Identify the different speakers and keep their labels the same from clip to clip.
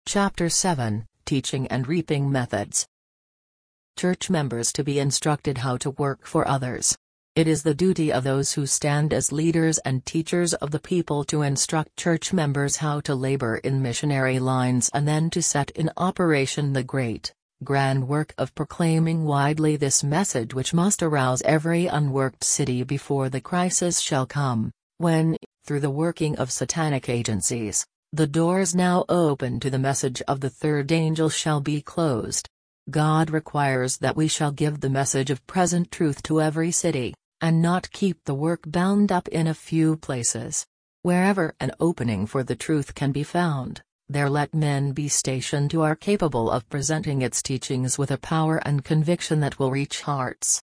Speaker 1: Chapter 7, Teaching and Reaping Methods. Church members to be instructed how to work for others. It is the duty of those who stand as leaders and teachers of the people to instruct church members how to labor in missionary lines and then to set in operation the great, grand work of proclaiming widely this message, which must arouse every unworked city before the crisis shall come, when, through the working of satanic agencies, the doors now open to the message of the third angel shall be closed. God requires that we shall give the message of present truth to every city, and not keep the work bound up in a few places. Wherever an opening for the truth can be found, there let men be stationed who are capable of presenting its teachings with a power and conviction that will reach hearts.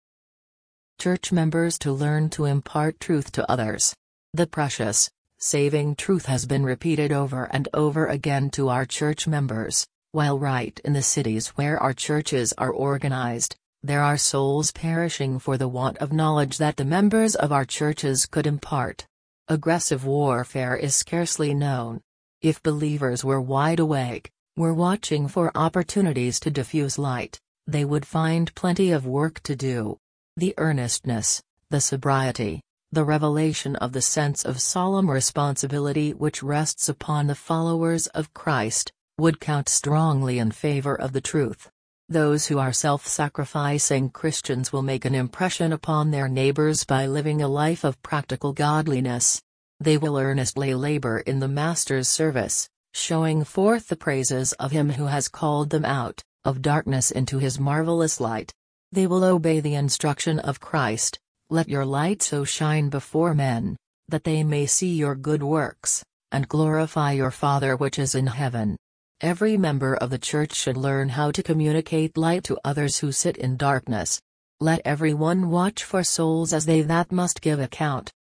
Speaker 1: Church members to learn to impart truth to others. The precious, saving truth has been repeated over and over again to our church members, while right in the cities where our churches are organized, there are souls perishing for the want of knowledge that the members of our churches could impart. Aggressive warfare is scarcely known. If believers were wide awake, were watching for opportunities to diffuse light, they would find plenty of work to do. The earnestness, the sobriety, the revelation of the sense of solemn responsibility which rests upon the followers of Christ, would count strongly in favor of the truth. Those who are self-sacrificing Christians will make an impression upon their neighbors by living a life of practical godliness. They will earnestly labor in the Master's service, showing forth the praises of Him who has called them out of darkness into His marvelous light. They will obey the instruction of Christ, "Let your light so shine before men, that they may see your good works, and glorify your Father which is in heaven." Every member of the church should learn how to communicate light to others who sit in darkness. Let everyone watch for souls as they that must give account.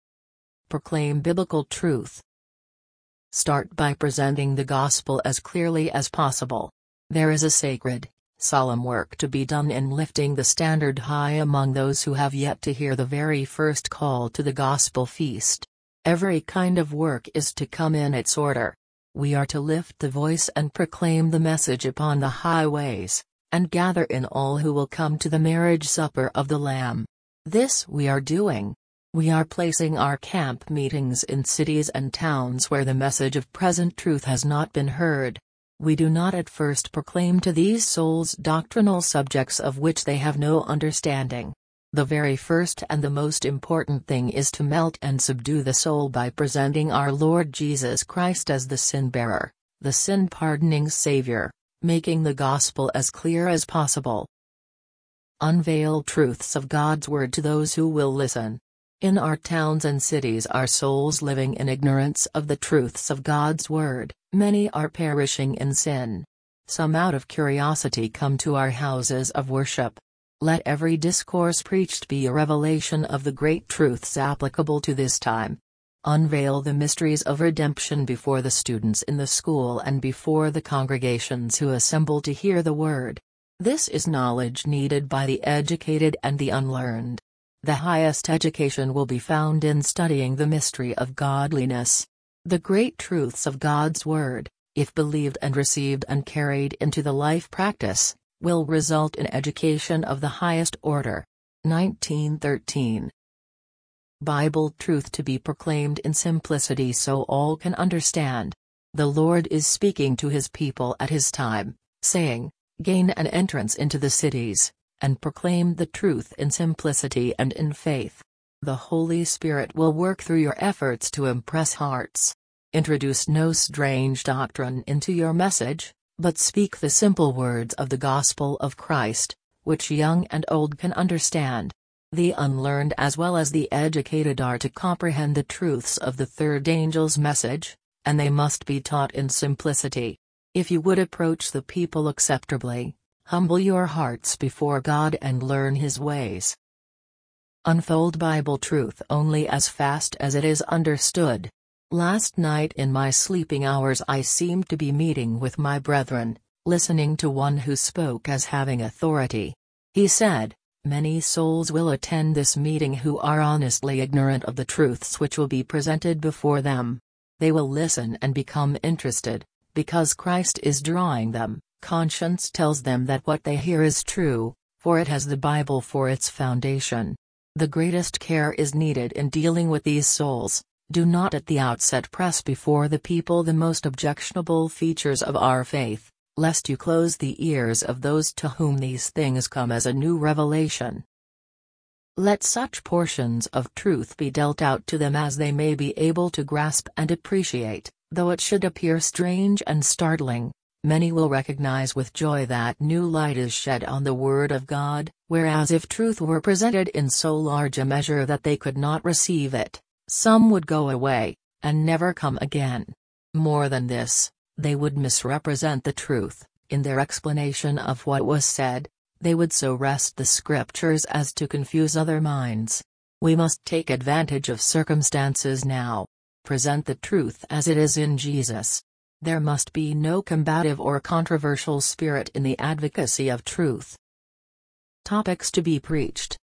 Speaker 1: Proclaim biblical truth. Start by presenting the gospel as clearly as possible. There is a sacred, solemn work to be done in lifting the standard high among those who have yet to hear the very first call to the gospel feast. Every kind of work is to come in its order. We are to lift the voice and proclaim the message upon the highways, and gather in all who will come to the marriage supper of the Lamb. This we are doing. We are placing our camp meetings in cities and towns where the message of present truth has not been heard. We do not at first proclaim to these souls doctrinal subjects of which they have no understanding. The very first and the most important thing is to melt and subdue the soul by presenting our Lord Jesus Christ as the sin-bearer, the sin-pardoning Savior, making the gospel as clear as possible. Unveil truths of God's Word to those who will listen. In our towns and cities are souls living in ignorance of the truths of God's Word. Many are perishing in sin. Some out of curiosity come to our houses of worship. Let every discourse preached be a revelation of the great truths applicable to this time. Unveil the mysteries of redemption before the students in the school and before the congregations who assemble to hear the word. This is knowledge needed by the educated and the unlearned. The highest education will be found in studying the mystery of godliness. The great truths of God's Word, if believed and received and carried into the life practice, will result in education of the highest order. 1913. Bible truth to be proclaimed in simplicity so all can understand. The Lord is speaking to His people at His time, saying, "Gain an entrance into the cities, and proclaim the truth in simplicity and in faith." The Holy Spirit will work through your efforts to impress hearts. Introduce no strange doctrine into your message, but speak the simple words of the gospel of Christ, which young and old can understand. The unlearned as well as the educated are to comprehend the truths of the third angel's message, and they must be taught in simplicity. If you would approach the people acceptably, humble your hearts before God and learn His ways. Unfold Bible truth only as fast as it is understood. Last night in my sleeping hours I seemed to be meeting with my brethren, listening to one who spoke as having authority. He said, "Many souls will attend this meeting who are honestly ignorant of the truths which will be presented before them. They will listen and become interested, Because Christ is drawing them, conscience tells them that what they hear is true, for it has the Bible for its foundation. The greatest care is needed in dealing with these souls. Do not at the outset press before the people the most objectionable features of our faith, lest you close the ears of those to whom these things come as a new revelation. Let such portions of truth be dealt out to them as they may be able to grasp and appreciate. Though it should appear strange and startling, many will recognize with joy that new light is shed on the Word of God, whereas if truth were presented in so large a measure that they could not receive it, some would go away, and never come again. More than this, they would misrepresent the truth, in their explanation of what was said. They would so wrest the Scriptures as to confuse other minds. We must take advantage of circumstances now. Present the truth as it is in Jesus. There must be no combative or controversial spirit in the advocacy of truth. Topics to be preached.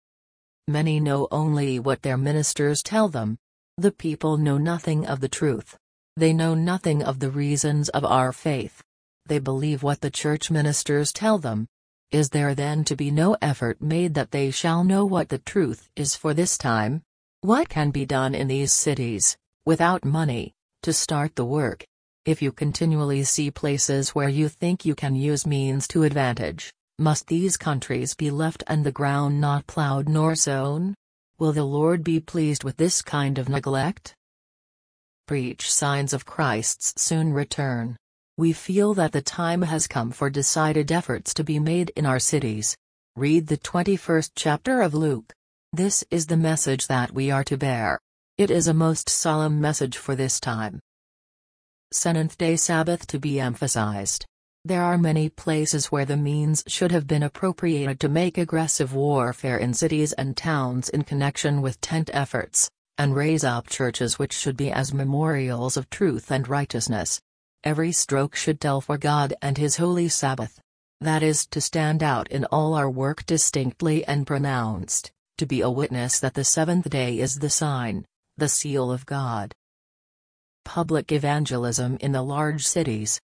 Speaker 1: Many know only what their ministers tell them. The people know nothing of the truth. They know nothing of the reasons of our faith. They believe what the church ministers tell them. Is there then to be no effort made that they shall know what the truth is for this time? What can be done in these cities, without money, to start the work? If you continually see places where you think you can use means to advantage, must these countries be left and the ground not plowed nor sown? Will the Lord be pleased with this kind of neglect? Preach signs of Christ's soon return. We feel that the time has come for decided efforts to be made in our cities. Read the 21st chapter of Luke. This is the message that we are to bear. It is a most solemn message for this time. Seventh-day Sabbath to be emphasized. There are many places where the means should have been appropriated to make aggressive warfare in cities and towns in connection with tent efforts, and raise up churches which should be as memorials of truth and righteousness. Every stroke should tell for God and His holy Sabbath. That is to stand out in all our work distinctly and pronounced, to be a witness that the seventh day is the sign, the seal of God. Public evangelism in the large cities.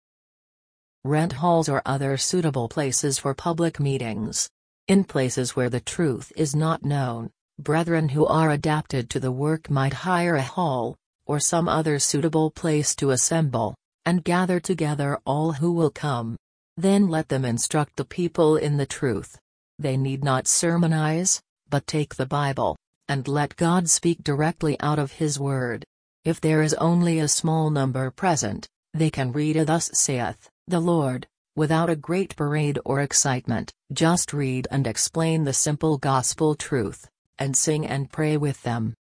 Speaker 1: Rent halls or other suitable places for public meetings. In places where the truth is not known, brethren who are adapted to the work might hire a hall, or some other suitable place to assemble, and gather together all who will come. Then let them instruct the people in the truth. They need not sermonize, but take the Bible, and let God speak directly out of His Word. If there is only a small number present, they can read a "Thus saith the Lord," without a great parade or excitement. Just read and explain the simple gospel truth, and sing and pray with them.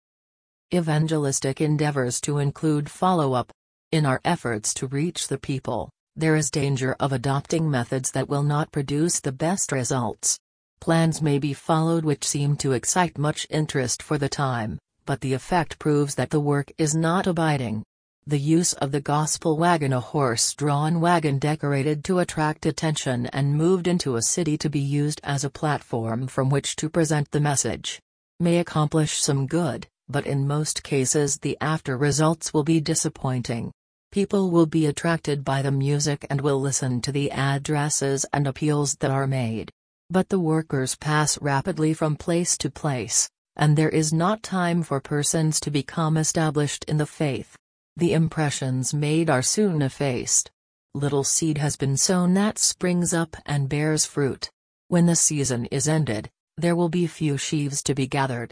Speaker 1: Evangelistic endeavors to include follow-up. In our efforts to reach the people, there is danger of adopting methods that will not produce the best results. Plans may be followed which seem to excite much interest for the time, but the effect proves that the work is not abiding. The use of the gospel wagon, a horse-drawn wagon decorated to attract attention and moved into a city to be used as a platform from which to present the message, may accomplish some good, but in most cases the after results will be disappointing. People will be attracted by the music and will listen to the addresses and appeals that are made. But the workers pass rapidly from place to place, and there is not time for persons to become established in the faith. The impressions made are soon effaced. Little seed has been sown that springs up and bears fruit. When the season is ended, there will be few sheaves to be gathered.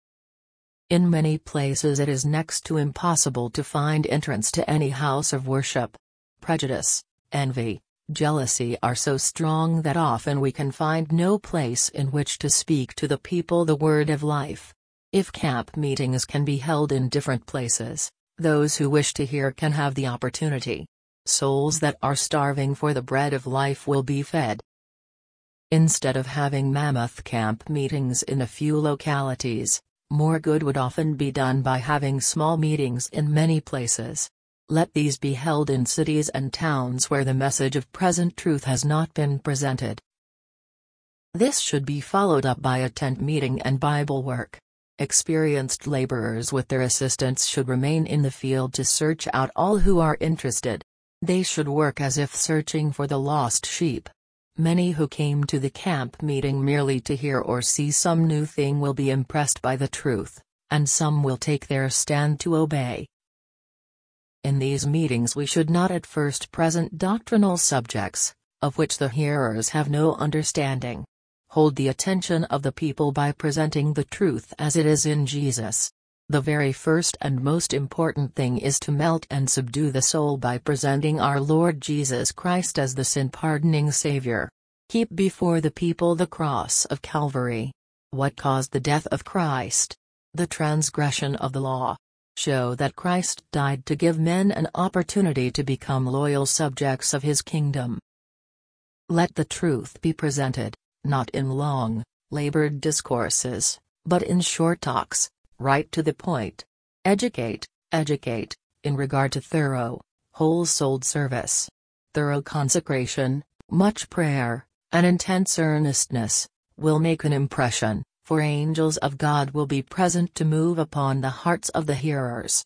Speaker 1: In many places it is next to impossible to find entrance to any house of worship. Prejudice, envy, jealousy are so strong that often we can find no place in which to speak to the people the word of life. If camp meetings can be held in different places, those who wish to hear can have the opportunity. Souls that are starving for the bread of life will be fed. Instead of having mammoth camp meetings in a few localities, more good would often be done by having small meetings in many places. Let these be held in cities and towns where the message of present truth has not been presented. This should be followed up by a tent meeting and Bible work. Experienced laborers with their assistants should remain in the field to search out all who are interested. They should work as if searching for the lost sheep. Many who came to the camp meeting merely to hear or see some new thing will be impressed by the truth, and some will take their stand to obey. In these meetings we should not at first present doctrinal subjects, of which the hearers have no understanding. Hold the attention of the people by presenting the truth as it is in Jesus. The very first and most important thing is to melt and subdue the soul by presenting our Lord Jesus Christ as the sin-pardoning Savior. Keep before the people the cross of Calvary. What caused the death of Christ? The transgression of the law. Show that Christ died to give men an opportunity to become loyal subjects of His kingdom. Let the truth be presented, not in long, labored discourses, but in short talks, right to the point. Educate, in regard to thorough, whole-souled service. Thorough consecration, much prayer, and intense earnestness, will make an impression, for angels of God will be present to move upon the hearts of the hearers.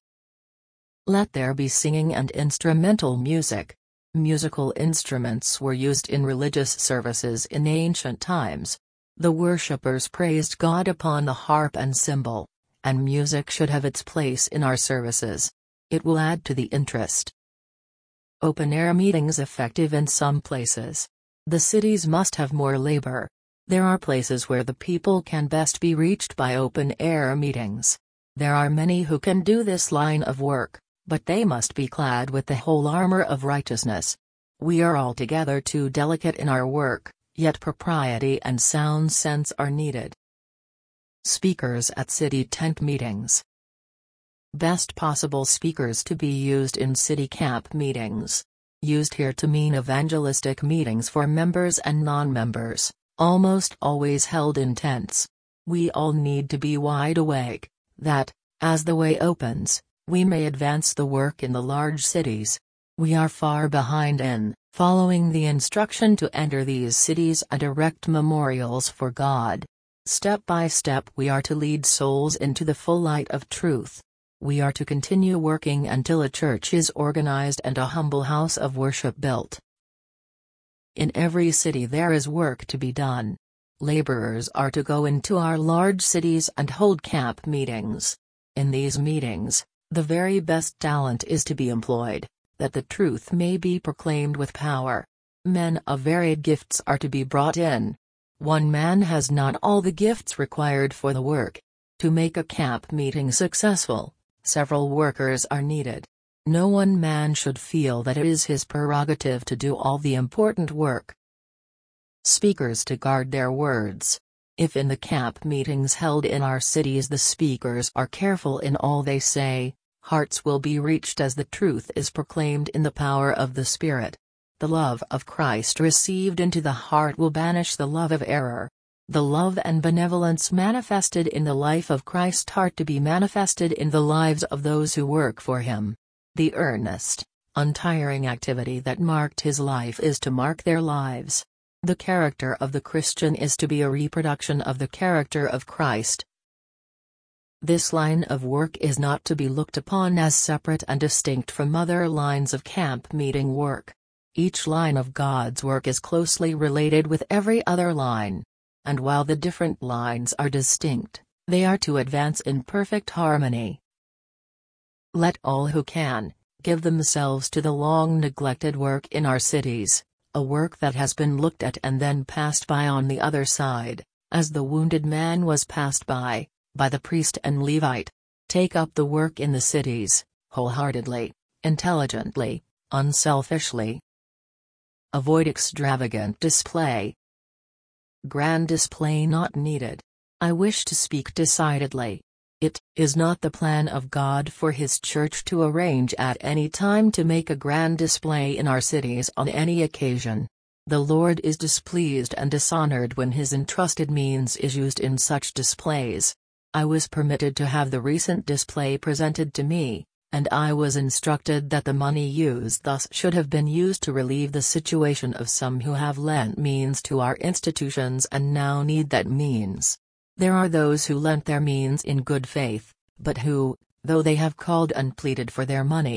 Speaker 1: Let there be singing and instrumental music. Musical instruments were used in religious services in ancient times. The worshippers praised God upon the harp and cymbal, and music should have its place in our services. It will add to the interest. Open-air meetings effective in some places. The cities must have more labor. There are places where the people can best be reached by open-air meetings. There are many who can do this line of work, but they must be clad with the whole armor of righteousness. We are altogether too delicate in our work, yet propriety and sound sense are needed. Speakers at city tent meetings. Best possible speakers to be used in city camp meetings. Used here to mean evangelistic meetings for members and non-members, almost always held in tents. We all need to be wide awake, that, as the way opens, we may advance the work in the large cities. We are far behind in following the instruction to enter these cities and erect memorials for God. Step by step we are to lead souls into the full light of truth. We are to continue working until a church is organized and a humble house of worship built. In every city there is work to be done. Laborers are to go into our large cities and hold camp meetings. In these meetings, the very best talent is to be employed, that the truth may be proclaimed with power. Men of varied gifts are to be brought in. One man has not all the gifts required for the work. To make a camp meeting successful, several workers are needed. No one man should feel that it is his prerogative to do all the important work. Speakers to guard their words. If in the camp meetings held in our cities the speakers are careful in all they say, hearts will be reached as the truth is proclaimed in the power of the Spirit. The love of Christ received into the heart will banish the love of error. The love and benevolence manifested in the life of Christ are to be manifested in the lives of those who work for Him. The earnest, untiring activity that marked His life is to mark their lives. The character of the Christian is to be a reproduction of the character of Christ. This line of work is not to be looked upon as separate and distinct from other lines of camp meeting work. Each line of God's work is closely related with every other line. And while the different lines are distinct, they are to advance in perfect harmony. Let all who can, give themselves to the long-neglected work in our cities, a work that has been looked at and then passed by on the other side, as the wounded man was passed by the priest and Levite. Take up the work in the cities, wholeheartedly, intelligently, unselfishly. Avoid extravagant display. Grand display not needed. I wish to speak decidedly. It is not the plan of God for His church to arrange at any time to make a grand display in our cities on any occasion. The Lord is displeased and dishonored when His entrusted means is used in such displays. I was permitted to have the recent display presented to me, and I was instructed that the money used thus should have been used to relieve the situation of some who have lent means to our institutions and now need that means. There are those who lent their means in good faith, but who, though they have called and pleaded for their money,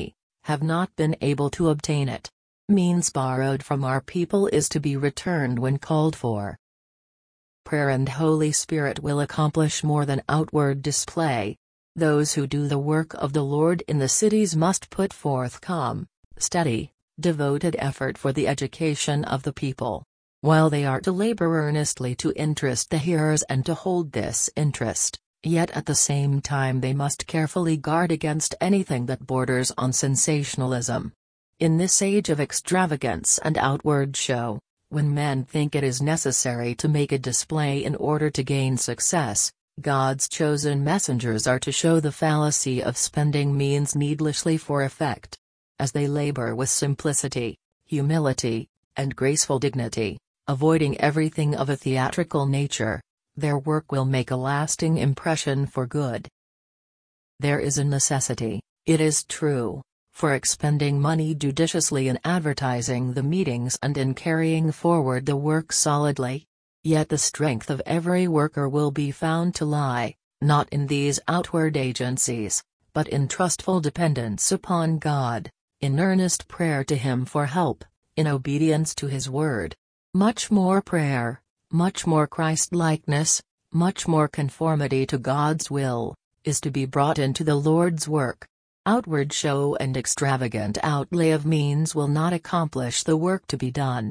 Speaker 1: have not been able to obtain it. Means borrowed from our people is to be returned when called for. Prayer and Holy Spirit will accomplish more than outward display. Those who do the work of the Lord in the cities must put forth calm, steady, devoted effort for the education of the people. While they are to labor earnestly to interest the hearers and to hold this interest, yet at the same time they must carefully guard against anything that borders on sensationalism. In this age of extravagance and outward show, when men think it is necessary to make a display in order to gain success, God's chosen messengers are to show the fallacy of spending means needlessly for effect. As they labor with simplicity, humility, and graceful dignity, avoiding everything of a theatrical nature, their work will make a lasting impression for good. There is a necessity, it is true, for expending money judiciously in advertising the meetings and in carrying forward the work solidly. Yet the strength of every worker will be found to lie, not in these outward agencies, but in trustful dependence upon God, in earnest prayer to Him for help, in obedience to His word. Much more prayer, much more Christ-likeness, much more conformity to God's will, is to be brought into the Lord's work. Outward show and extravagant outlay of means will not accomplish the work to be done.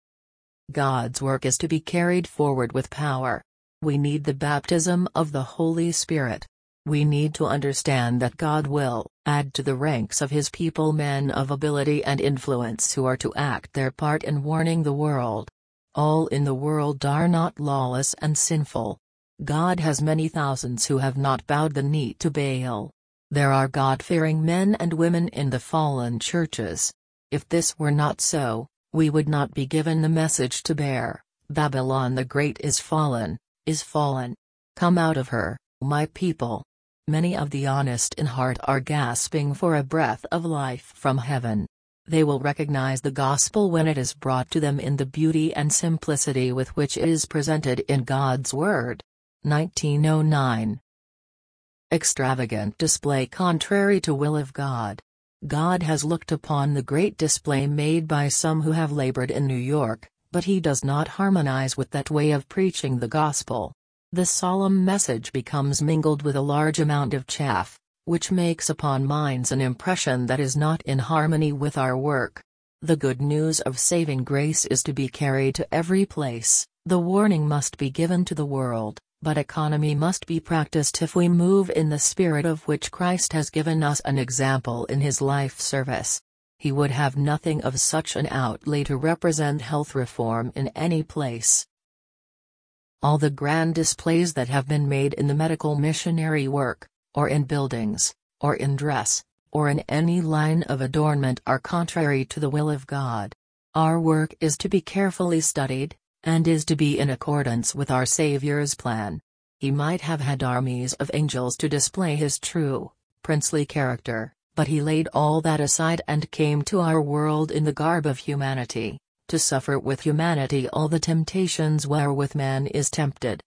Speaker 1: God's work is to be carried forward with power. We need the baptism of the Holy Spirit. We need to understand that God will add to the ranks of His people men of ability and influence who are to act their part in warning the world. All in the world are not lawless and sinful. God has many thousands who have not bowed the knee to Baal. There are God-fearing men and women in the fallen churches. If this were not so, we would not be given the message to bear. Babylon the Great is fallen, is fallen. Come out of her, my people. Many of the honest in heart are gasping for a breath of life from heaven. They will recognize the gospel when it is brought to them in the beauty and simplicity with which it is presented in God's Word. 1909. Extravagant display contrary to will of God. God has looked upon the great display made by some who have labored in New York, but He does not harmonize with that way of preaching the gospel. The solemn message becomes mingled with a large amount of chaff, which makes upon minds an impression that is not in harmony with our work. The good news of saving grace is to be carried to every place, the warning must be given to the world, but economy must be practiced if we move in the spirit of which Christ has given us an example in His life service. He would have nothing of such an outlay to represent health reform in any place. All the grand displays that have been made in the medical missionary work, or in buildings, or in dress, or in any line of adornment are contrary to the will of God. Our work is to be carefully studied, and is to be in accordance with our Savior's plan. He might have had armies of angels to display His true, princely character, but He laid all that aside and came to our world in the garb of humanity, to suffer with humanity all the temptations wherewith man is tempted.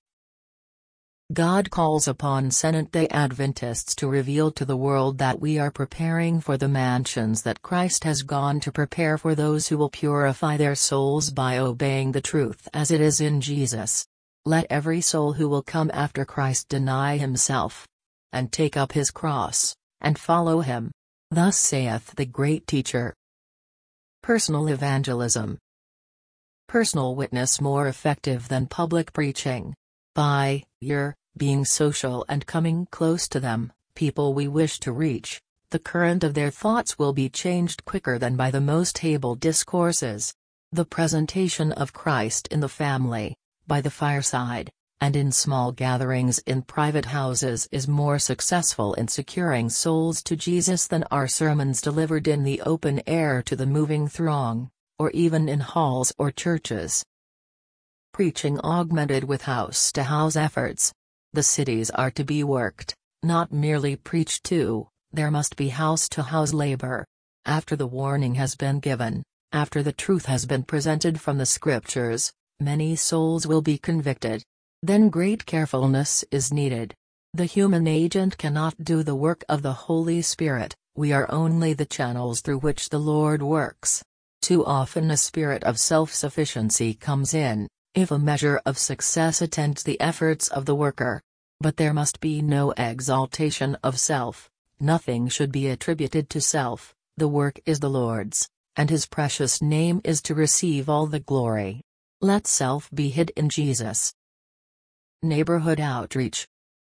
Speaker 1: God calls upon Seventh-day Adventists to reveal to the world that we are preparing for the mansions that Christ has gone to prepare for those who will purify their souls by obeying the truth as it is in Jesus. Let every soul who will come after Christ deny himself, and take up his cross, and follow Him. Thus saith the great teacher. Personal evangelism. Personal witness more effective than public preaching. By your being social and coming close to them, people we wish to reach, the current of their thoughts will be changed quicker than by the most able discourses. The presentation of Christ in the family, by the fireside, and in small gatherings in private houses is more successful in securing souls to Jesus than are sermons delivered in the open air to the moving throng, or even in halls or churches. Preaching augmented with house-to-house efforts. The cities are to be worked, not merely preached to. There must be house-to-house labor. After the warning has been given, after the truth has been presented from the Scriptures, many souls will be convicted. Then great carefulness is needed. The human agent cannot do the work of the Holy Spirit, We are only the channels through which the Lord works. Too often a spirit of self-sufficiency comes in, if a measure of success attends the efforts of the worker. But there must be no exaltation of self, nothing should be attributed to self, the work is the Lord's, and His precious name is to receive all the glory. Let self be hid in Jesus. Neighborhood outreach.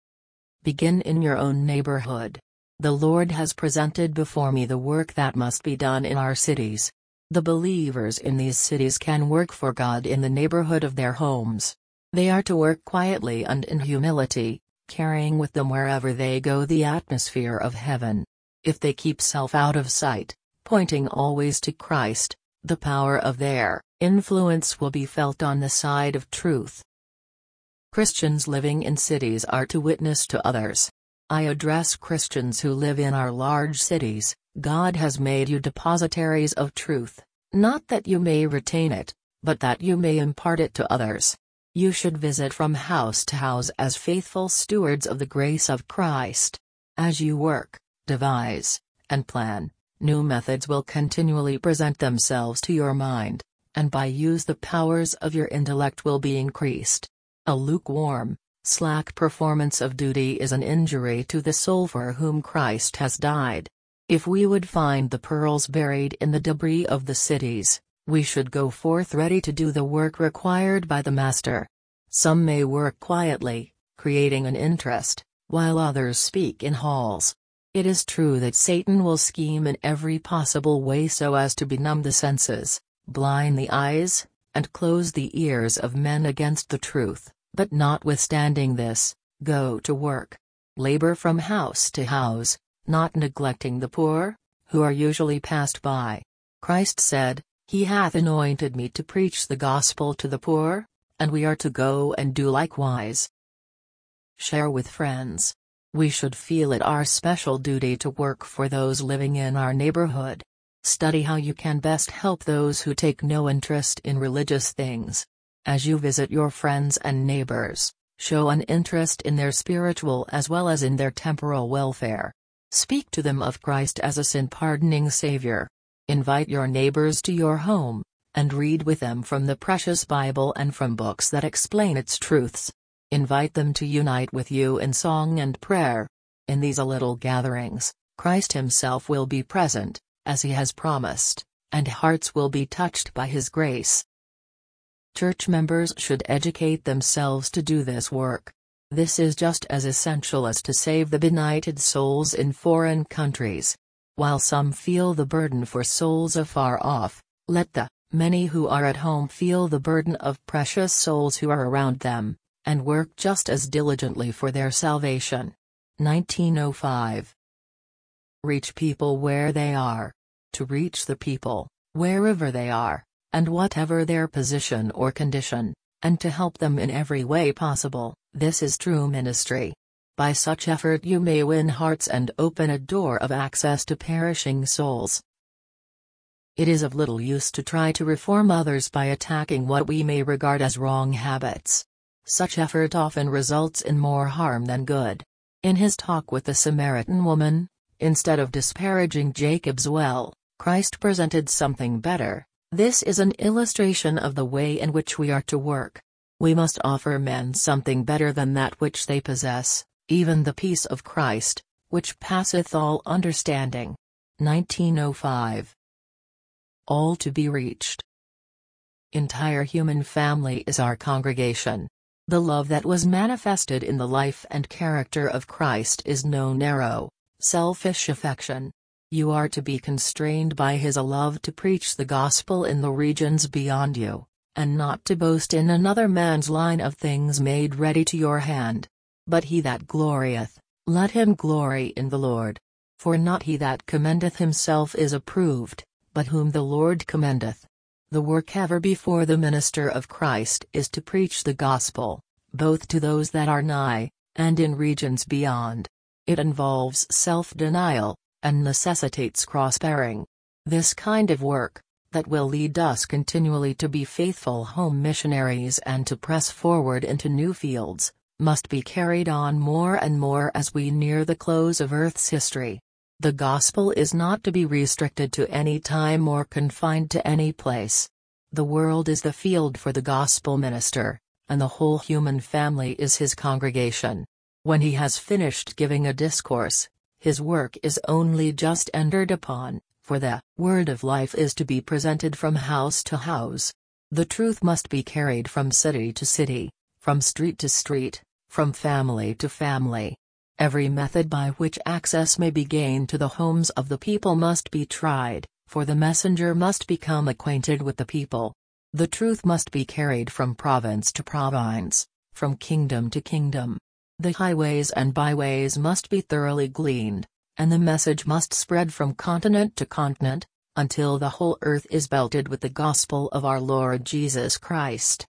Speaker 1: Begin in your own neighborhood. The Lord has presented before me the work that must be done in our cities. The believers in these cities can work for God in the neighborhood of their homes. They are to work quietly and in humility, carrying with them wherever they go the atmosphere of heaven. If they keep self out of sight, pointing always to Christ, the power of their influence will be felt on the side of truth. Christians living in cities are to witness to others. I address Christians who live in our large cities. God has made you depositaries of truth, not that you may retain it, but that you may impart it to others. You should visit from house to house as faithful stewards of the grace of Christ. As you work, devise, and plan, new methods will continually present themselves to your mind, and by use the powers of your intellect will be increased. A lukewarm, slack performance of duty is an injury to the soul for whom Christ has died. If we would find the pearls buried in the debris of the cities, we should go forth ready to do the work required by the Master. Some may work quietly, creating an interest, while others speak in halls. It is true that Satan will scheme in every possible way so as to benumb the senses, blind the eyes, and close the ears of men against the truth, but notwithstanding this, go to work. Labor from house to house, not neglecting the poor, who are usually passed by. Christ said, "He hath anointed me to preach the gospel to the poor," and we are to go and do likewise. Share with friends. We should feel it our special duty to work for those living in our neighborhood. Study how you can best help those who take no interest in religious things. As you visit your friends and neighbors, show an interest in their spiritual as well as in their temporal welfare. Speak to them of Christ as a sin-pardoning Savior. Invite your neighbors to your home, and read with them from the precious Bible and from books that explain its truths. Invite them to unite with you in song and prayer. In these little gatherings, Christ Himself will be present, as He has promised, and hearts will be touched by His grace. Church members should educate themselves to do this work. This is just as essential as to save the benighted souls in foreign countries. While some feel the burden for souls afar off, let the many who are at home feel the burden of precious souls who are around them, and work just as diligently for their salvation. 1905. Reach people where they are. To reach the people, wherever they are, and whatever their position or condition, and to help them in every way possible, this is true ministry. By such effort you may win hearts and open a door of access to perishing souls. It is of little use to try to reform others by attacking what we may regard as wrong habits. Such effort often results in more harm than good. In his talk with the Samaritan woman, instead of disparaging Jacob's well, Christ presented something better. This is an illustration of the way in which we are to work. We must offer men something better than that which they possess, even the peace of Christ, which passeth all understanding. 1905. All to be reached. Entire human family is our congregation. The love that was manifested in the life and character of Christ is no narrow, selfish affection. You are to be constrained by His love to preach the gospel in the regions beyond you, and not to boast in another man's line of things made ready to your hand. But he that glorieth, let him glory in the Lord. For not he that commendeth himself is approved, but whom the Lord commendeth. The work ever before the minister of Christ is to preach the gospel, both to those that are nigh, and in regions beyond. It involves self-denial, and necessitates cross-bearing. This kind of work, that will lead us continually to be faithful home missionaries and to press forward into new fields, must be carried on more and more as we near the close of Earth's history. The gospel is not to be restricted to any time or confined to any place. The world is the field for the gospel minister, and the whole human family is his congregation. When he has finished giving a discourse, his work is only just entered upon, for the word of life is to be presented from house to house. The truth must be carried from city to city, from street to street, from family to family. Every method by which access may be gained to the homes of the people must be tried, for the messenger must become acquainted with the people. The truth must be carried from province to province, from kingdom to kingdom. The highways and byways must be thoroughly gleaned, and the message must spread from continent to continent, until the whole earth is belted with the gospel of our Lord Jesus Christ.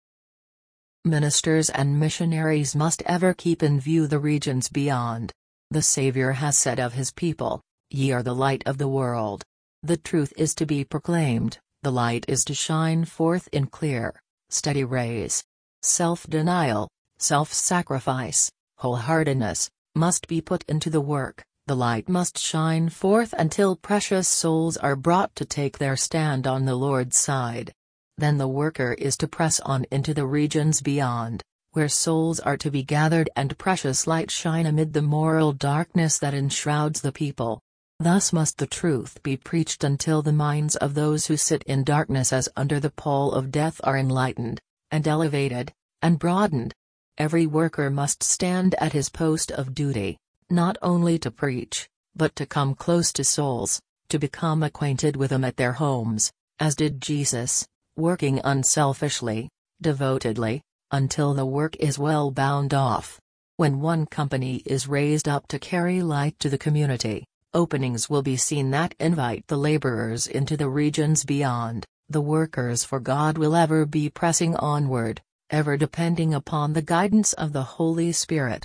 Speaker 1: Ministers and missionaries must ever keep in view the regions beyond. The Savior has said of his people, "Ye are the light of the world." The truth is to be proclaimed, the light is to shine forth in clear, steady rays. Self-denial, self-sacrifice, wholeheartedness, must be put into the work. The light must shine forth until precious souls are brought to take their stand on the Lord's side. Then the worker is to press on into the regions beyond, where souls are to be gathered and precious light shine amid the moral darkness that enshrouds the people. Thus must the truth be preached until the minds of those who sit in darkness as under the pall of death are enlightened, and elevated, and broadened. Every worker must stand at his post of duty, not only to preach, but to come close to souls, to become acquainted with them at their homes, as did Jesus, working unselfishly, devotedly, until the work is well bound off. When one company is raised up to carry light to the community, openings will be seen that invite the laborers into the regions beyond. The workers for God will ever be pressing onward, ever depending upon the guidance of the Holy Spirit.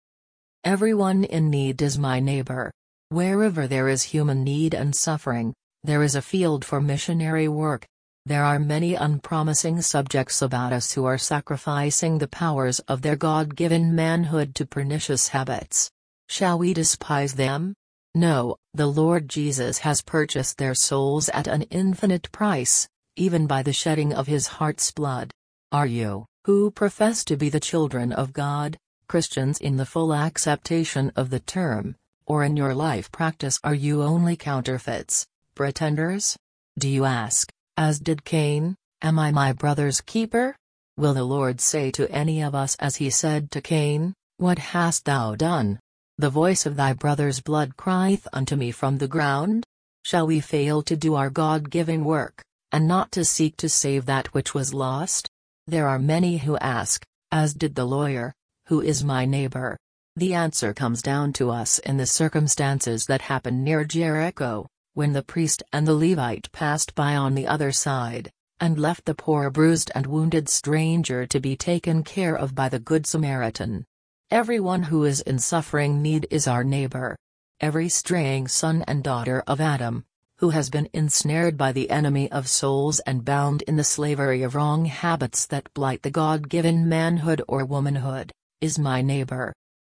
Speaker 1: Everyone in need is my neighbor. Wherever there is human need and suffering, there is a field for missionary work. There are many unpromising subjects about us who are sacrificing the powers of their God-given manhood to pernicious habits. Shall we despise them? No, the Lord Jesus has purchased their souls at an infinite price, even by the shedding of his heart's blood. Are you, who profess to be the children of God, Christians in the full acceptation of the term, or in your life practice are you only counterfeits, pretenders? Do you ask, as did Cain, "Am I my brother's keeper?" Will the Lord say to any of us as he said to Cain, "What hast thou done? The voice of thy brother's blood crieth unto me from the ground"? Shall we fail to do our God-given work, and not to seek to save that which was lost? There are many who ask, as did the lawyer, "Who is my neighbor?" The answer comes down to us in the circumstances that happened near Jericho, when the priest and the Levite passed by on the other side, and left the poor bruised and wounded stranger to be taken care of by the Good Samaritan. Everyone who is in suffering need is our neighbor. Every straying son and daughter of Adam, who has been ensnared by the enemy of souls and bound in the slavery of wrong habits that blight the God-given manhood or womanhood, is my neighbor.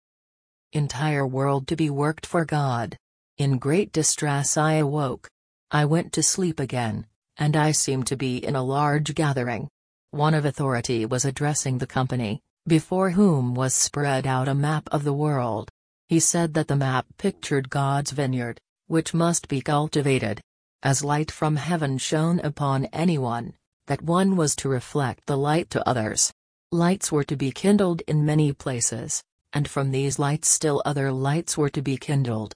Speaker 1: Entire world to be worked for God. In great distress I awoke. I went to sleep again, and I seemed to be in a large gathering. One of authority was addressing the company, before whom was spread out a map of the world. He said that the map pictured God's vineyard, which must be cultivated. As light from heaven shone upon anyone, that one was to reflect the light to others. Lights were to be kindled in many places, and from these lights still other lights were to be kindled.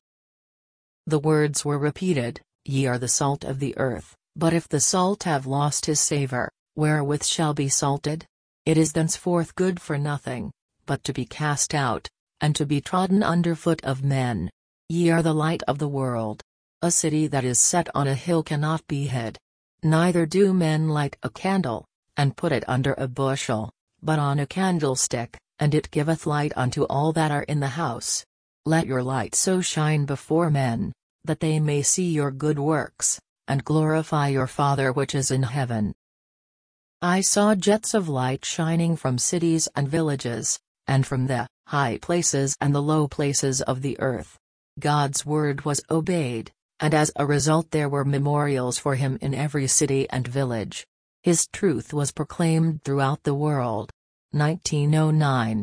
Speaker 1: The words were repeated, "Ye are the salt of the earth, but if the salt have lost his savor, wherewith shall be salted? It is thenceforth good for nothing, but to be cast out, and to be trodden under foot of men. Ye are the light of the world. A city that is set on a hill cannot be hid. Neither do men light a candle, and put it under a bushel, but on a candlestick, and it giveth light unto all that are in the house. Let your light so shine before men, that they may see your good works, and glorify your Father which is in heaven." I saw jets of light shining from cities and villages, and from the high places and the low places of the earth. God's word was obeyed, and as a result there were memorials for him in every city and village. His truth was proclaimed throughout the world. 1909.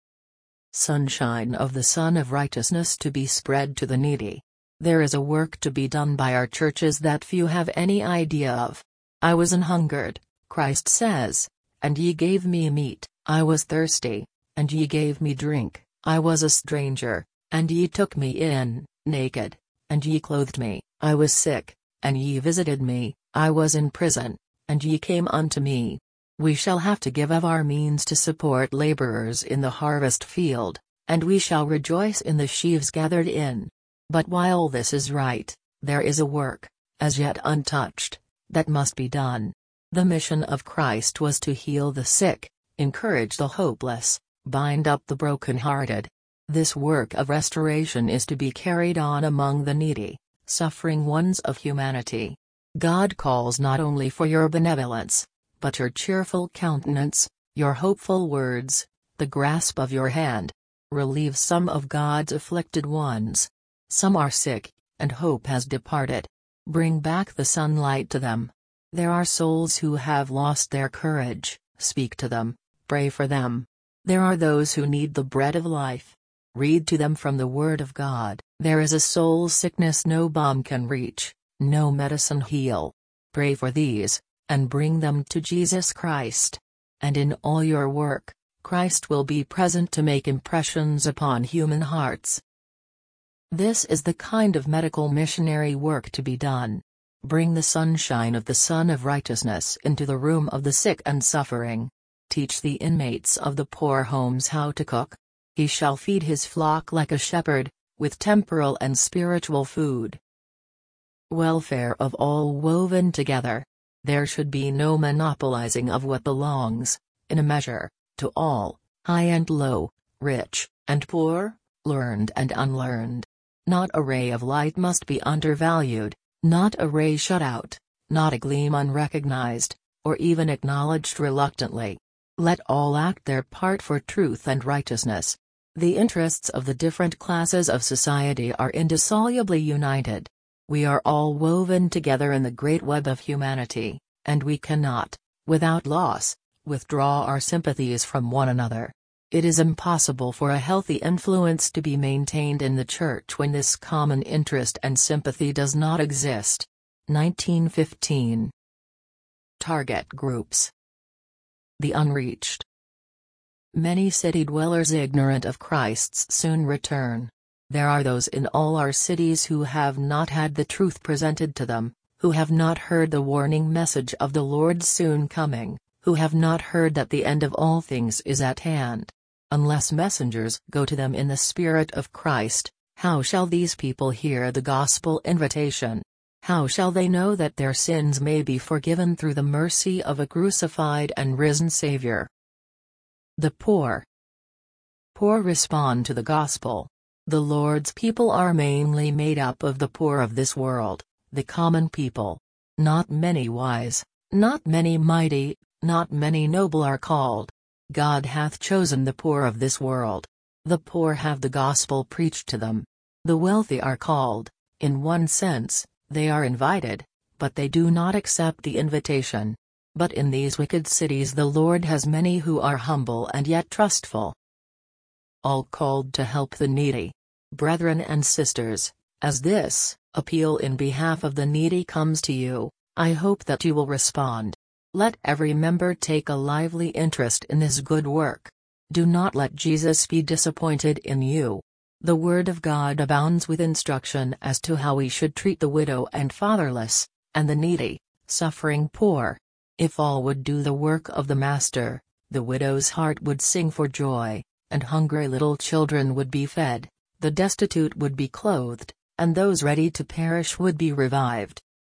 Speaker 1: Sunshine of the Sun of Righteousness to be spread to the needy. There is a work to be done by our churches that few have any idea of. I was an hungered, Christ says, and ye gave me meat. I was thirsty, and ye gave me drink. I was a stranger, and ye took me in, naked, and ye clothed me. I was sick, and ye visited me. I was in prison, and ye came unto me. We shall have to give of our means to support laborers in the harvest field, and we shall rejoice in the sheaves gathered in. But while this is right, there is a work, as yet untouched, that must be done. The mission of Christ was to heal the sick, encourage the hopeless, bind up the brokenhearted. This work of restoration is to be carried on among the needy, suffering ones of humanity. God calls not only for your benevolence, but your cheerful countenance, your hopeful words, the grasp of your hand. Relieve some of God's afflicted ones. Some are sick, and hope has departed. Bring back the sunlight to them. There are souls who have lost their courage. Speak to them, pray for them. There are those who need the bread of life. Read to them from the Word of God. There is a soul sickness no balm can reach, no medicine heal. Pray for these, and bring them to Jesus Christ. And in all your work, Christ will be present to make impressions upon human hearts. This is the kind of medical missionary work to be done. Bring the sunshine of the Sun of Righteousness into the room of the sick and suffering. Teach the inmates of the poor homes how to cook. He shall feed his flock like a shepherd, with temporal and spiritual food. Welfare of all woven together. There should be no monopolizing of what belongs, in a measure, to all, high and low, rich and poor, learned and unlearned. Not a ray of light must be undervalued, not a ray shut out, not a gleam unrecognized, or even acknowledged reluctantly. Let all act their part for truth and righteousness. The interests of the different classes of society are indissolubly united. We are all woven together in the great web of humanity, and we cannot, without loss, withdraw our sympathies from one another. It is impossible for a healthy influence to be maintained in the Church when this common interest and sympathy does not exist. 1915. Target groups. The unreached. Many city dwellers ignorant of Christ's soon return. There are those in all our cities who have not had the truth presented to them, who have not heard the warning message of the Lord's soon coming, who have not heard that the end of all things is at hand. Unless messengers go to them in the Spirit of Christ, how shall these people hear the gospel invitation? How shall they know that their sins may be forgiven through the mercy of a crucified and risen Savior? The poor. Poor respond to the gospel. The Lord's people are mainly made up of the poor of this world, the common people. Not many wise, not many mighty, not many noble are called. God hath chosen the poor of this world. The poor have the gospel preached to them. The wealthy are called, in one sense, they are invited, but they do not accept the invitation. But in these wicked cities the Lord has many who are humble and yet trustful. All called to help the needy. Brethren and sisters, as this appeal in behalf of the needy comes to you, I hope that you will respond. Let every member take a lively interest in this good work. Do not let Jesus be disappointed in you. The Word of God abounds with instruction as to how we should treat the widow and fatherless, and the needy, suffering poor. If all would do the work of the Master, the widow's heart would sing for joy, and hungry little children would be fed, the destitute would be clothed, and those ready to perish would be revived.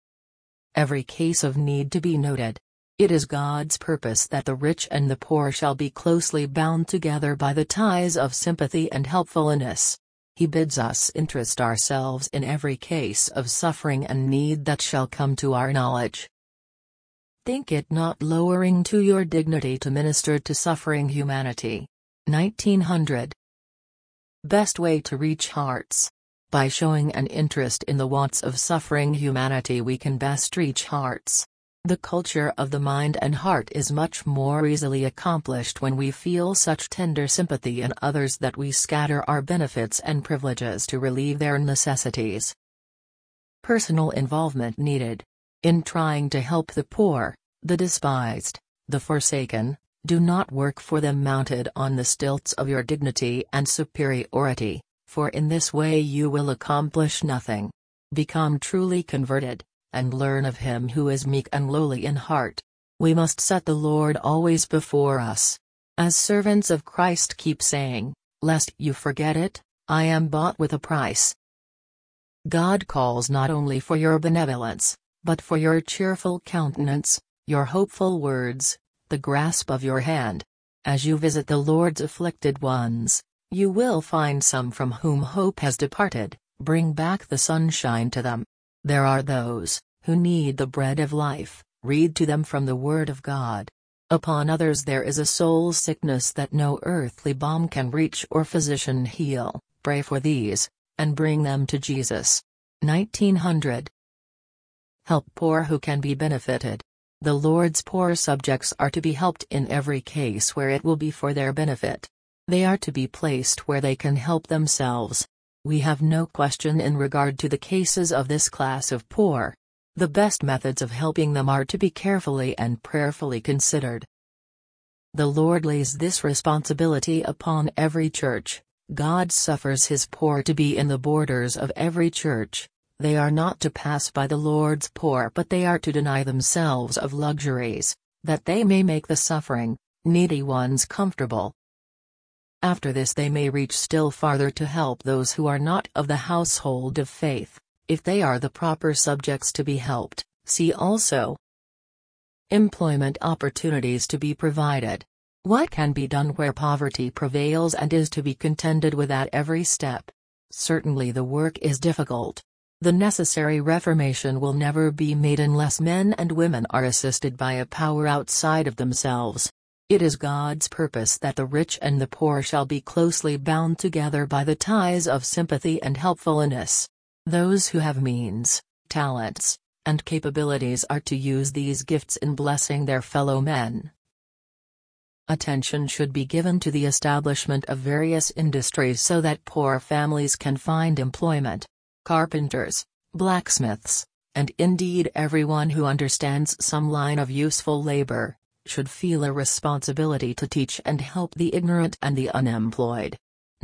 Speaker 1: Every case of need to be noted. It is God's purpose that the rich and the poor shall be closely bound together by the ties of sympathy and helpfulness. He bids us interest ourselves in every case of suffering and need that shall come to our knowledge. Think it not lowering to your dignity to minister to suffering humanity. 1900. Best way to reach hearts. By showing an interest in the wants of suffering humanity, we can best reach hearts. The culture of the mind and heart is much more easily accomplished when we feel such tender sympathy in others that we scatter our benefits and privileges to relieve their necessities. Personal involvement needed. In trying to help the poor, the despised, the forsaken, do not work for them mounted on the stilts of your dignity and superiority, for in this way you will accomplish nothing. Become truly converted, and learn of him who is meek and lowly in heart. We must set the Lord always before us. As servants of Christ, keep saying, lest you forget it, I am bought with a price. God calls not only for your benevolence, but for your cheerful countenance, your hopeful words, the grasp of your hand. As you visit the Lord's afflicted ones, you will find some from whom hope has departed. Bring back the sunshine to them. There are those who need the bread of life. Read to them from the Word of God. Upon others there is a soul sickness that no earthly balm can reach or physician heal. Pray for these, and bring them to Jesus. 1900. Help poor who can be benefited. The Lord's poor subjects are to be helped in every case where it will be for their benefit. They are to be placed where they can help themselves. We have no question in regard to the cases of this class of poor. The best methods of helping them are to be carefully and prayerfully considered. The Lord lays this responsibility upon every church. God suffers his poor to be in the borders of every church. They are not to pass by the Lord's poor, but they are to deny themselves of luxuries, that they may make the suffering, needy ones comfortable. After this they may reach still farther to help those who are not of the household of faith, if they are the proper subjects to be helped. See also employment opportunities to be provided. What can be done where poverty prevails and is to be contended with at every step? Certainly the work is difficult. The necessary reformation will never be made unless men and women are assisted by a power outside of themselves. It is God's purpose that the rich and the poor shall be closely bound together by the ties of sympathy and helpfulness. Those who have means, talents, and capabilities are to use these gifts in blessing their fellow men. Attention should be given to the establishment of various industries so that poor families can find employment. Carpenters, blacksmiths, and indeed everyone who understands some line of useful labor, should feel a responsibility to teach and help the ignorant and the unemployed.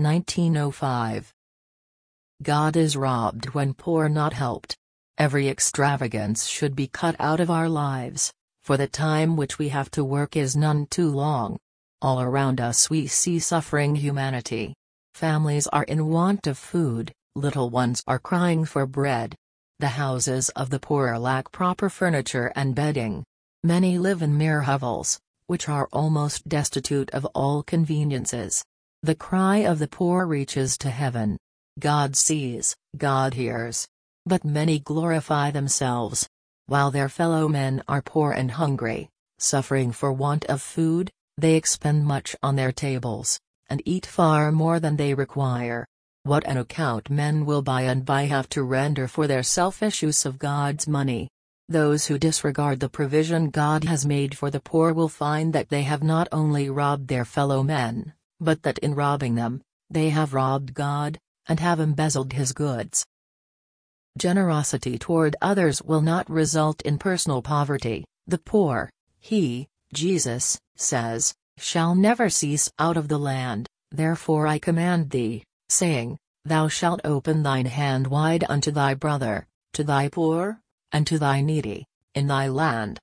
Speaker 1: 1905. God is robbed when poor not helped. Every extravagance should be cut out of our lives, for the time which we have to work is none too long. All around us we see suffering humanity. Families are in want of food, little ones are crying for bread. The houses of the poor lack proper furniture and bedding. Many live in mere hovels, which are almost destitute of all conveniences. The cry of the poor reaches to heaven. God sees, God hears. But many glorify themselves. While their fellow men are poor and hungry, suffering for want of food, they expend much on their tables, and eat far more than they require. What an account men will by and by have to render for their selfish use of God's money. Those who disregard the provision God has made for the poor will find that they have not only robbed their fellow men, but that in robbing them, they have robbed God, and have embezzled his goods. Generosity toward others will not result in personal poverty. The poor, he, Jesus, says, shall never cease out of the land. Therefore I command thee, saying, Thou shalt open thine hand wide unto thy brother, to thy poor, and to thy needy, in thy land.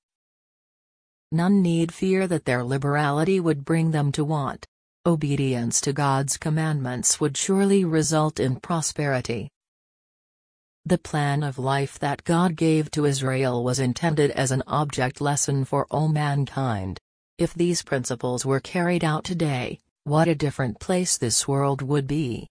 Speaker 1: None need fear that their liberality would bring them to want. Obedience to God's commandments would surely result in prosperity. The plan of life that God gave to Israel was intended as an object lesson for all mankind. If these principles were carried out today, what a different place this world would be.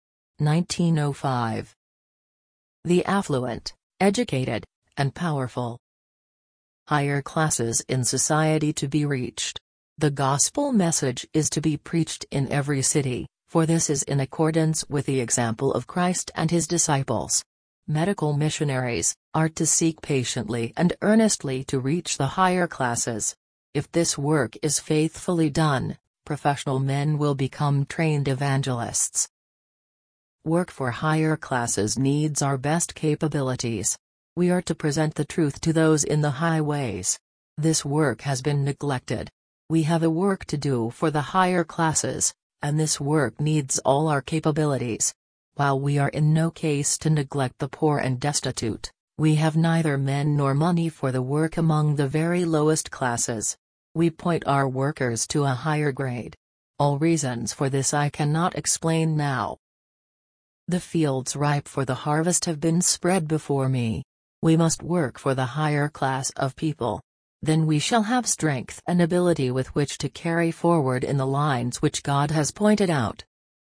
Speaker 1: 1905. The affluent, educated, and powerful. Higher classes in society to be reached. The gospel message is to be preached in every city, for this is in accordance with the example of Christ and his disciples. Medical missionaries are to seek patiently and earnestly to reach the higher classes. If this work is faithfully done, professional men will become trained evangelists. Work for higher classes needs our best capabilities. We are to present the truth to those in the highways. This work has been neglected. We have a work to do for the higher classes, and this work needs all our capabilities. While we are in no case to neglect the poor and destitute, we have neither men nor money for the work among the very lowest classes. We point our workers to a higher grade. All reasons for this I cannot explain now. The fields ripe for the harvest have been spread before me. We must work for the higher class of people. Then we shall have strength and ability with which to carry forward in the lines which God has pointed out.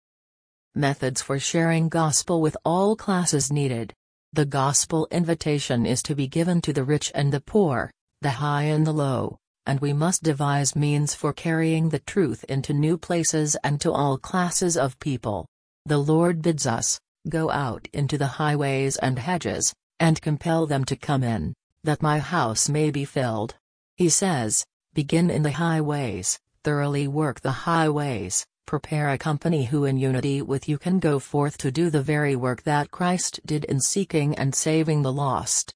Speaker 1: Methods for sharing gospel with all classes needed. The gospel invitation is to be given to the rich and the poor, the high and the low, and we must devise means for carrying the truth into new places and to all classes of people. The Lord bids us, "Go out into the highways and hedges, and compel them to come in, that my house may be filled." He says, "Begin in the highways, thoroughly work the highways, prepare a company who in unity with you can go forth to do the very work that Christ did in seeking and saving the lost."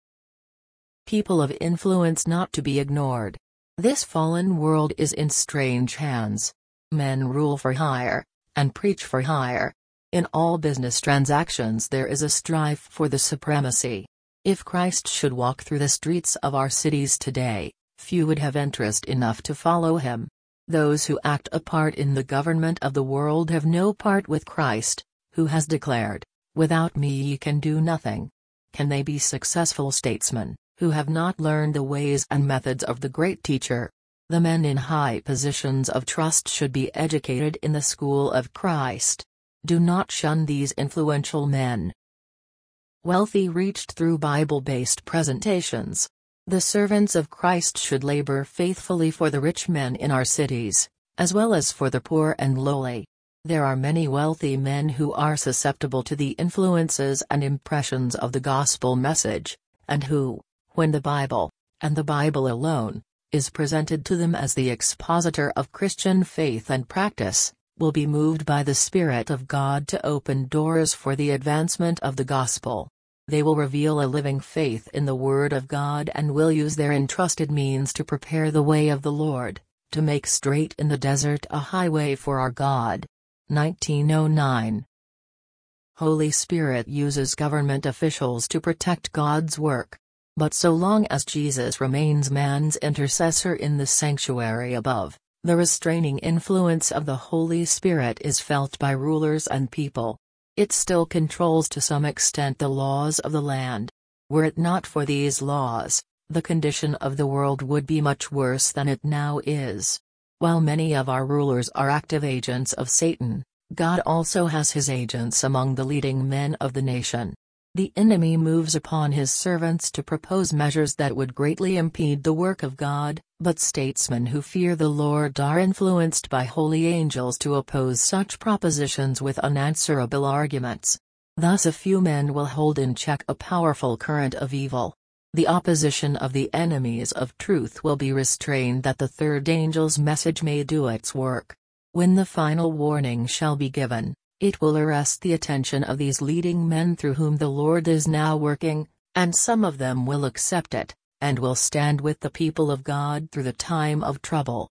Speaker 1: People of influence not to be ignored. This fallen world is in strange hands. Men rule for hire, and preach for hire. In all business transactions there is a strife for the supremacy. If Christ should walk through the streets of our cities today, few would have interest enough to follow him. Those who act a part in the government of the world have no part with Christ, who has declared, "Without me ye can do nothing." Can they be successful statesmen, who have not learned the ways and methods of the great teacher? The men in high positions of trust should be educated in the school of Christ. Do not shun these influential men. Wealthy reached through Bible-based presentations. The servants of Christ should labor faithfully for the rich men in our cities, as well as for the poor and lowly. There are many wealthy men who are susceptible to the influences and impressions of the gospel message, and who, when the Bible, and the Bible alone, is presented to them as the expositor of Christian faith and practice, will be moved by the Spirit of God to open doors for the advancement of the gospel. They will reveal a living faith in the Word of God and will use their entrusted means to prepare the way of the Lord, to make straight in the desert a highway for our God. 1909. Holy Spirit uses government officials to protect God's work. But so long as Jesus remains man's intercessor in the sanctuary above, the restraining influence of the Holy Spirit is felt by rulers and people. It still controls to some extent the laws of the land. Were it not for these laws, the condition of the world would be much worse than it now is. While many of our rulers are active agents of Satan, God also has his agents among the leading men of the nation. The enemy moves upon his servants to propose measures that would greatly impede the work of God, but statesmen who fear the Lord are influenced by holy angels to oppose such propositions with unanswerable arguments. Thus a few men will hold in check a powerful current of evil. The opposition of the enemies of truth will be restrained that the third angel's message may do its work. When the final warning shall be given, it will arrest the attention of these leading men through whom the Lord is now working, and some of them will accept it, and will stand with the people of God through the time of trouble.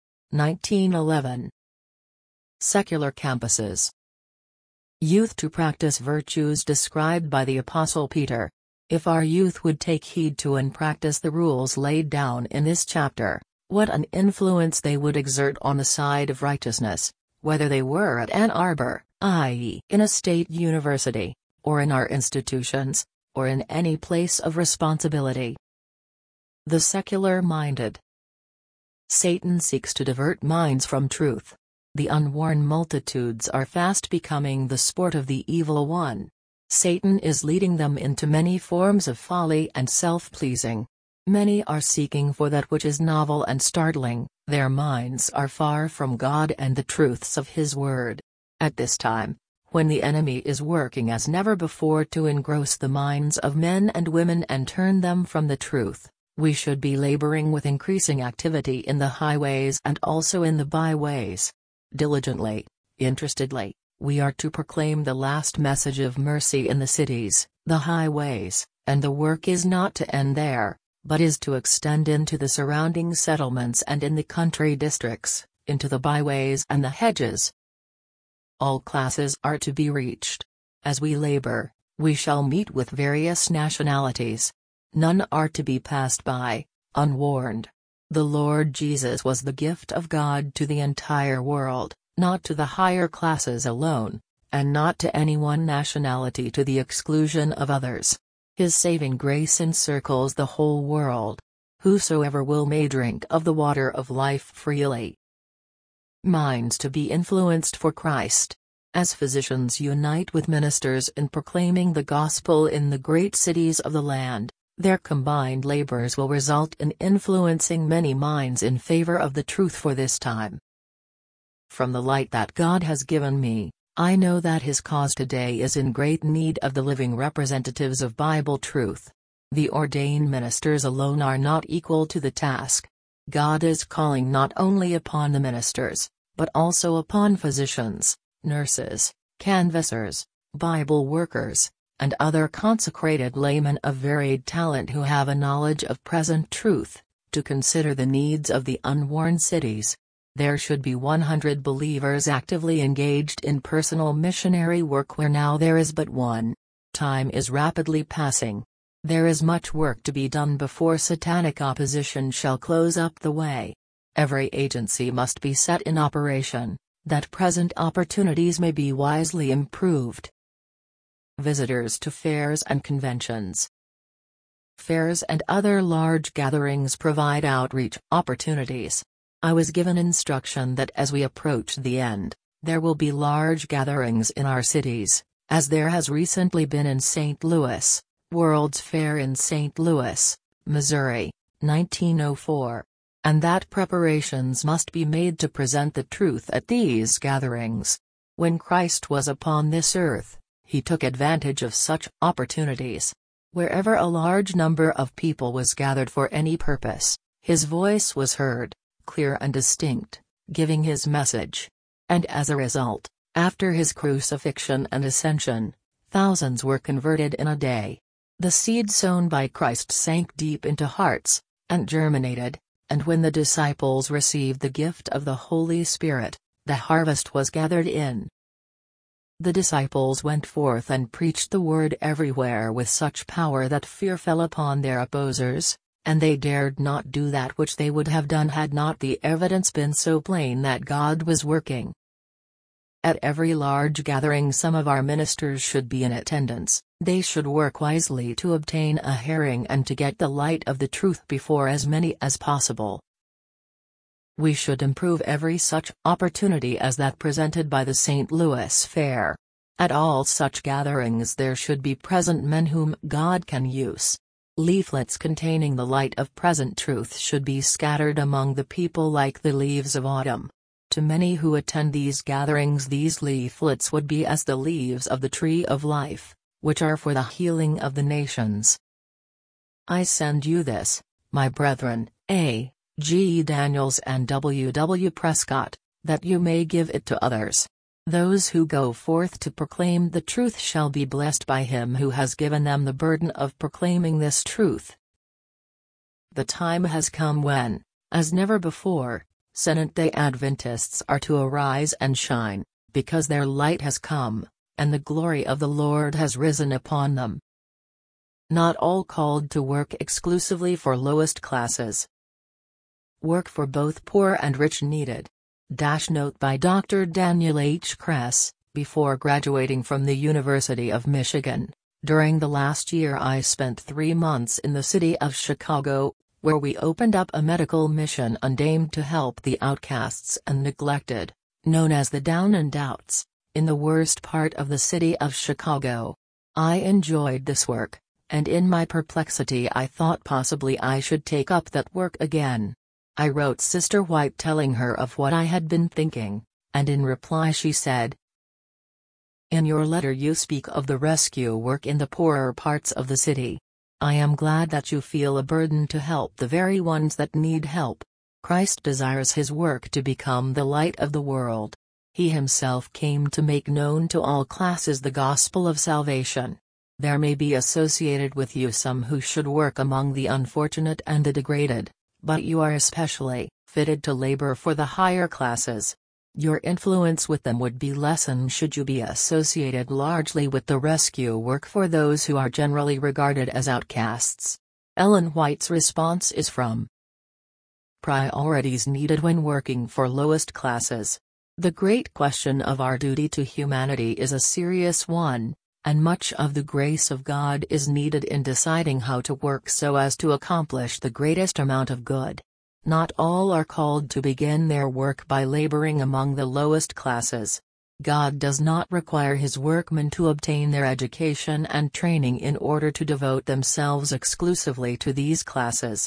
Speaker 1: 1911. Secular campuses. Youth to practice virtues described by the Apostle Peter. If our youth would take heed to and practice the rules laid down in this chapter, what an influence they would exert on the side of righteousness, whether they were at Ann Arbor, i.e., in a state university, or in our institutions, or in any place of responsibility. The secular-minded. Satan seeks to divert minds from truth. The unwarned multitudes are fast becoming the sport of the evil one. Satan is leading them into many forms of folly and self-pleasing. Many are seeking for that which is novel and startling, their minds are far from God and the truths of His Word. At this time, when the enemy is working as never before to engross the minds of men and women and turn them from the truth, we should be laboring with increasing activity in the highways and also in the byways. Diligently, interestedly, we are to proclaim the last message of mercy in the cities, the highways, and the work is not to end there, but is to extend into the surrounding settlements and in the country districts, into the byways and the hedges. All classes are to be reached. As we labor, we shall meet with various nationalities. None are to be passed by, unwarned. The Lord Jesus was the gift of God to the entire world, not to the higher classes alone, and not to any one nationality to the exclusion of others. His saving grace encircles the whole world. Whosoever will may drink of the water of life freely. Minds to be influenced for Christ. As physicians unite with ministers in proclaiming the gospel in the great cities of the land, their combined labors will result in influencing many minds in favor of the truth for this time. From the light that God has given me, I know that His cause today is in great need of the living representatives of Bible truth. The ordained ministers alone are not equal to the task. God is calling not only upon the ministers, but also upon physicians, nurses, canvassers, Bible workers, and other consecrated laymen of varied talent who have a knowledge of present truth, to consider the needs of the unwarned cities. There should be 100 believers actively engaged in personal missionary work where now there is but one. Time is rapidly passing. There is much work to be done before satanic opposition shall close up the way. Every agency must be set in operation, that present opportunities may be wisely improved. Visitors to fairs and conventions. Fairs and other large gatherings provide outreach opportunities. I was given instruction that as we approach the end, there will be large gatherings in our cities, as there has recently been in St. Louis, World's Fair in St. Louis, Missouri, 1904, and that preparations must be made to present the truth at these gatherings. When Christ was upon this earth, He took advantage of such opportunities. Wherever a large number of people was gathered for any purpose, His voice was heard, clear and distinct, giving His message. And as a result, after His crucifixion and ascension, thousands were converted in a day. The seed sown by Christ sank deep into hearts, and germinated, and when the disciples received the gift of the Holy Spirit, the harvest was gathered in. The disciples went forth and preached the word everywhere with such power that fear fell upon their opposers, and they dared not do that which they would have done had not the evidence been so plain that God was working. At every large gathering some of our ministers should be in attendance. They should work wisely to obtain a hearing and to get the light of the truth before as many as possible. We should improve every such opportunity as that presented by the St. Louis Fair. At all such gatherings there should be present men whom God can use. Leaflets containing the light of present truth should be scattered among the people like the leaves of autumn. To many who attend these gatherings these leaflets would be as the leaves of the tree of life, which are for the healing of the nations. I send you this, my brethren, A. G. Daniels and W. W. Prescott, that you may give it to others. Those who go forth to proclaim the truth shall be blessed by Him who has given them the burden of proclaiming this truth. The time has come when, as never before, Seventh-day Adventists are to arise and shine, because their light has come, and the glory of the Lord has risen upon them. Not all called to work exclusively for lowest classes. Work for both poor and rich needed. Note by Dr. Daniel H. Kress, before graduating from the University of Michigan. During the last year I spent 3 months in the city of Chicago, where we opened up a medical mission aimed to help the outcasts and neglected, known as the down and outs, in the worst part of the city of Chicago. I enjoyed this work, and in my perplexity I thought possibly I should take up that work again. I wrote Sister White telling her of what I had been thinking, and in reply she said, In your letter you speak of the rescue work in the poorer parts of the city. I am glad that you feel a burden to help the very ones that need help. Christ desires his work to become the light of the world. He himself came to make known to all classes the gospel of salvation. There may be associated with you some who should work among the unfortunate and the degraded, but you are especially fitted to labor for the higher classes. Your influence with them would be lessened should you be associated largely with the rescue work for those who are generally regarded as outcasts. Ellen White's response is from Priorities Needed When Working for Lowest Classes. The great question of our duty to humanity is a serious one, and much of the grace of God is needed in deciding how to work so as to accomplish the greatest amount of good. Not all are called to begin their work by laboring among the lowest classes. God does not require his workmen to obtain their education and training in order to devote themselves exclusively to these classes.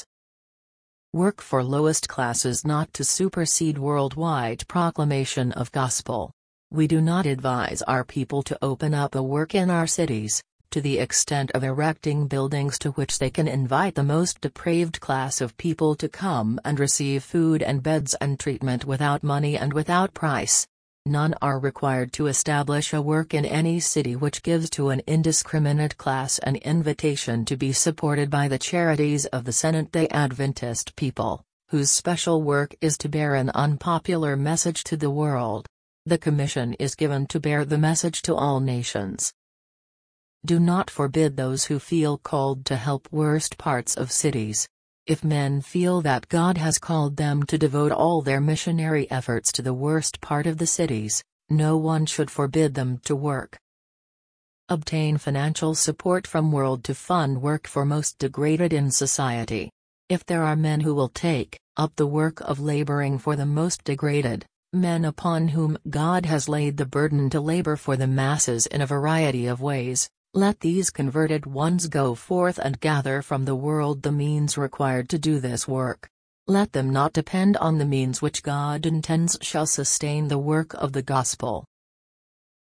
Speaker 1: Work for lowest classes not to supersede worldwide proclamation of gospel. We do not advise our people to open up a work in our cities, to the extent of erecting buildings to which they can invite the most depraved class of people to come and receive food and beds and treatment without money and without price. None are required to establish a work in any city which gives to an indiscriminate class an invitation to be supported by the charities of the Seventh-day Adventist people, whose special work is to bear an unpopular message to the world. The commission is given to bear the message to all nations. Do not forbid those who feel called to help worst parts of cities. If men feel that God has called them to devote all their missionary efforts to the worst part of the cities, no one should forbid them to work. Obtain financial support from World to fund work for most degraded in society. If there are men who will take up the work of laboring for the most degraded, men upon whom God has laid the burden to labor for the masses in a variety of ways, let these converted ones go forth and gather from the world the means required to do this work. Let them not depend on the means which God intends shall sustain the work of the gospel,